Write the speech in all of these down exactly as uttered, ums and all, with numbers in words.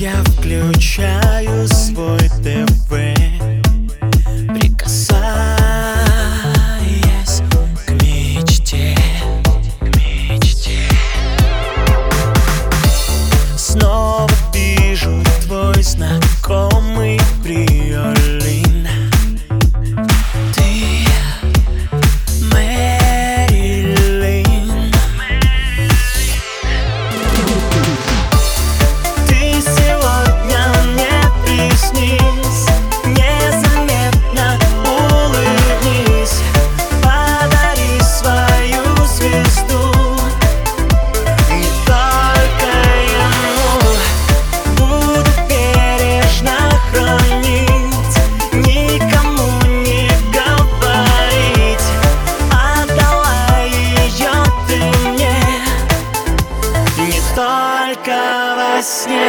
Я включаю свой ТВ, прикасаясь к мечте, к мечте. Снова вижу твой знакомый приолин. Ты Мэрилин. Ты сегодня мне приснись, незаметно улыбнись, подари свою звезду. Не только ему буду бережно хранить, никому не говорить. Отдала ее ты мне не только во сне.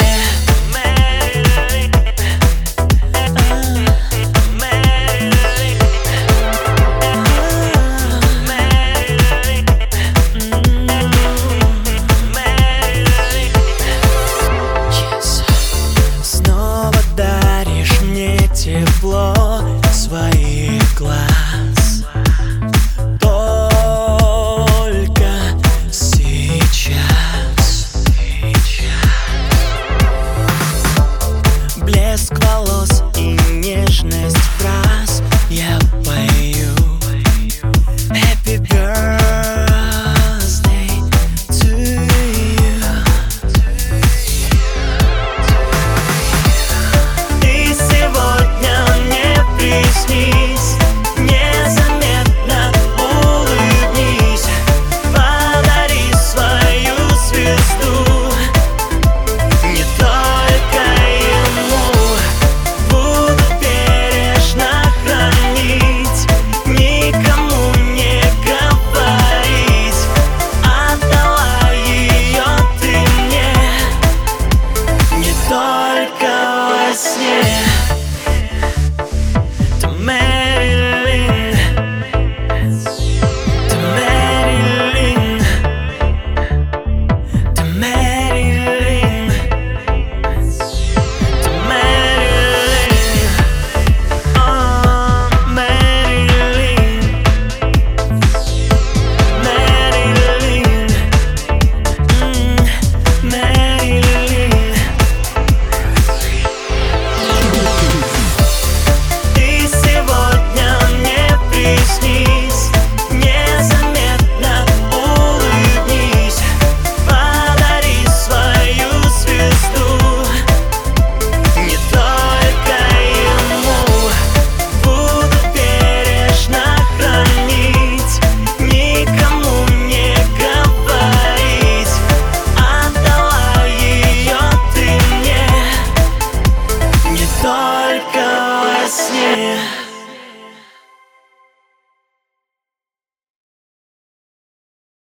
Тепло своих глаз только сейчас. Блеск волос и нежность фраз я пою. Happy birthday to you. Ты сегодня приснись, незаметно улыбнись, подари свою звезду. Не только ему буду бережно хранить, никому не говорить. Отдала ее ты мне не только во сне. Мэрилин, ты Мэрилин, ты Мэрилин, ты Мэрилин, о, Мэрилин, Мэрилин, Мэрилин. Ты сегодня мне приснись, незаметно улыбнись, подари свою звезду. Не только ему буду бережно хранить, никому не говорить. Отдала ее ты мне не только во сне.